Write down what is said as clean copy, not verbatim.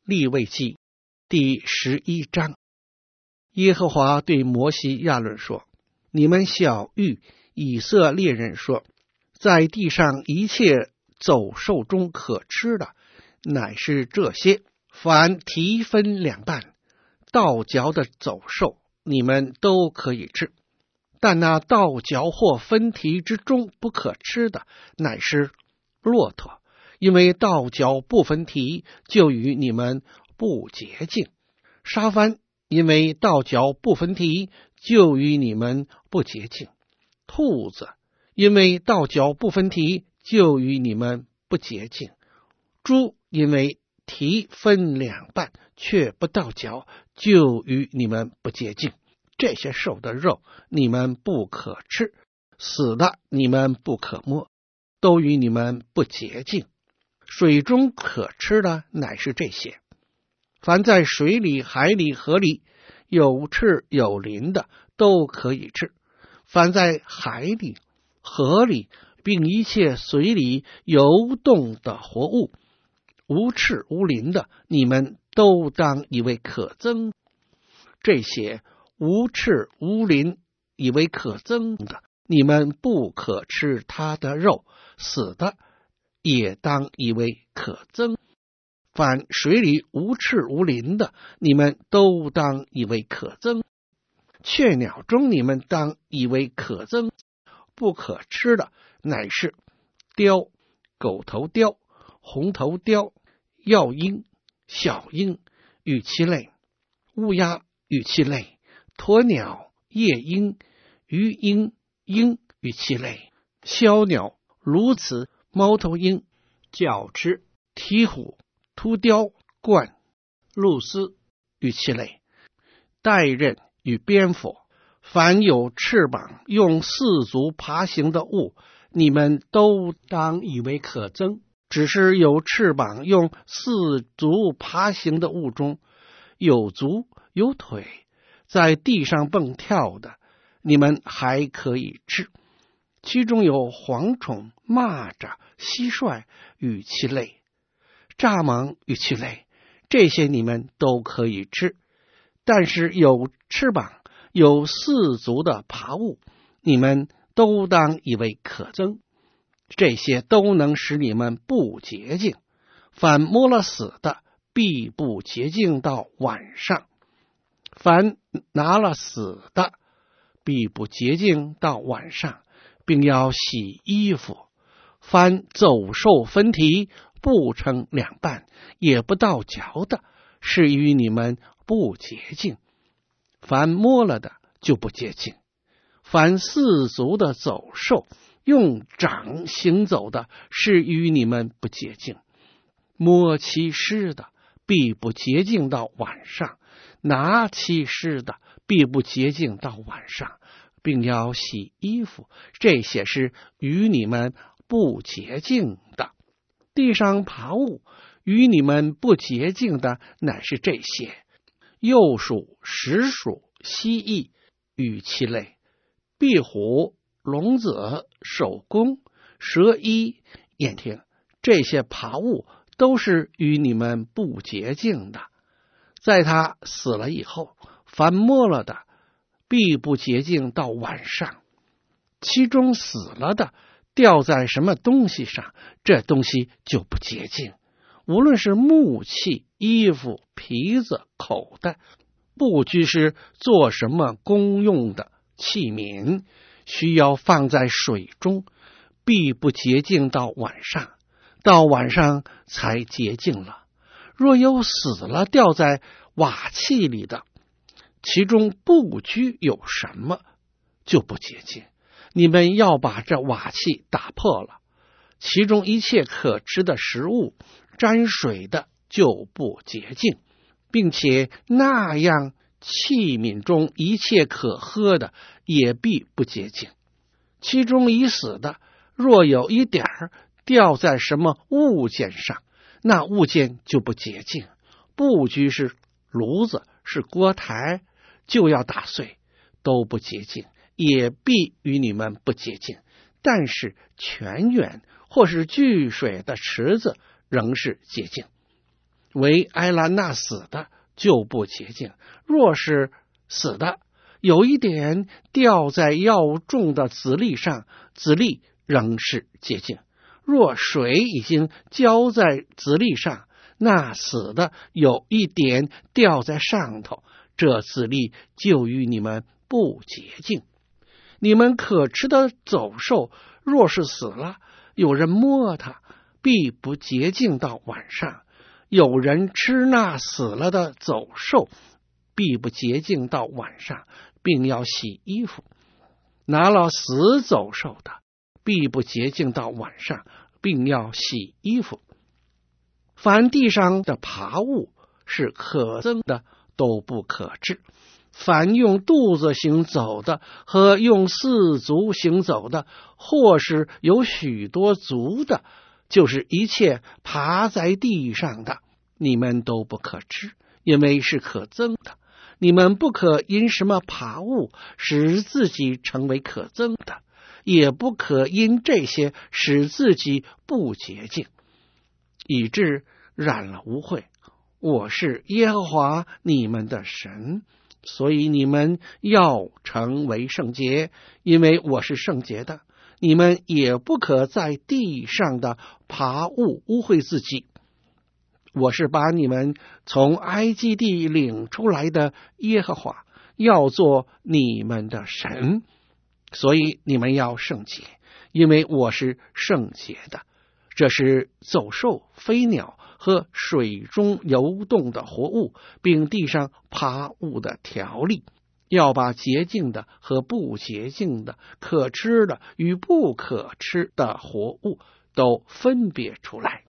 利未记第11章。耶和华对摩西亚伦说：你们晓谕以色列人说，在地上一切走兽中可吃的，乃是这些：凡蹄分两半、倒嚼的走兽，你们都可以吃；但那倒嚼或分蹄之中不可吃的，乃是骆驼，因为倒嚼不分蹄，就与你们不洁净；沙番，因为倒嚼不分蹄，就与你们不洁净；兔子，因为倒嚼不分蹄，就与你们不洁净；猪，因为蹄分两半，却不倒嚼，就与你们不洁净。这些兽的肉你们不可吃，死的你们不可摸，都与你们不洁净。水中可吃的乃是这些：凡在水里、海里、河里有翅有鳞的，都可以吃；凡在海里、河里，并一切水里游动的活物，无翅无鳞的，你们都当以为可憎。这些无翅无鳞以为可憎的，你们不可吃它的肉；死的也当以为可憎。凡水里无翅无鳞的，你们都当以为可憎。雀鸟中你们当以为可憎。不可吃的乃是雕、狗头雕、红头雕、药鹰、小鹰与其类，乌鸦与其类，鸵鸟、夜鹰、鱼鹰、鹰与其类，枭鸟、鸬鹚、猫头鹰、角鸱、鹈鹕、秃雕、鹳、鹭鸶与其类，带刃与蝙蝠。凡有翅膀用四足爬行的物，你们都当以为可憎。只是有翅膀用四足爬行的物中，有足有腿，在地上蹦跳的，你们还可以吃。其中有蝗虫、蚂蚱、蟋蟀与其类，蚱蜢与其类，这些你们都可以吃。但是有翅膀有四足的爬物，你们都当以为可憎。这些都能使你们不洁净。凡摸了死的，必不洁净到晚上；凡拿了死的，必不洁净到晚上，并要洗衣服。凡走兽分蹄不成两半，也不倒嚼的，是与你们不洁净。凡摸了的就不洁净。凡四足的走兽用掌行走的，是与你们不洁净。摸其尸的，必不洁净到晚上；拿其尸的，必不洁净到晚上，并要洗衣服。这些是与你们不洁净的。地上爬物与你们不洁净的，乃是这些：鼬鼠、石鼠、蜥蜴与其类，壁虎、聋子、守宫、蛇衣、眼听，这些爬物都是与你们不洁净的。在他死了以后，凡摸了的，必不洁净到晚上。其中死了的，掉在什么东西上，这东西就不洁净。无论是木器、衣服、皮子、口袋，不拘是做什么公用的器皿，需要放在水中，必不洁净到晚上，到晚上才洁净了。若有死了掉在瓦器里的，其中不拘有什么，就不洁净。你们要把这瓦器打破了，其中一切可吃的食物沾水的就不洁净，并且那样器皿中一切可喝的也必不洁净。其中已死的，若有一点儿掉在什么物件上，那物件就不洁净。不拘是炉子是锅台，就要打碎，都不洁净，也必与你们不洁净。但是泉源或是聚水的池子仍是洁净。 为埃拉那死的就不洁净，若是死的有一点掉在要种的籽粒上，籽粒仍是洁净。若水已经浇在籽粒上，那死的有一点掉在上头，这籽粒就与你们不洁净。你们可吃的走兽，若是死了，有人摸它，必不洁净到晚上。有人吃那死了的走兽，必不洁净到晚上，并要洗衣服。拿了死走兽的，必不洁净到晚上，并要洗衣服。凡地上的爬物是可憎的，都不可吃。凡用肚子行走的和用四足行走的，或是有许多足的，就是一切爬在地上的，你们都不可吃，因为是可憎的。你们不可因什么爬物使自己成为可憎的，也不可因这些使自己不洁净，以致染了污秽。我是耶和华你们的神，所以你们要成为圣洁，因为我是圣洁的。你们也不可在地上的爬物污秽自己。我是把你们从埃及地领出来的耶和华，要做你们的神，所以你们要圣洁，因为我是圣洁的。这是走兽、飞鸟和水中游动的活物，并地上爬物的条例，要把洁净的和不洁净的、可吃的与不可吃的活物都分别出来。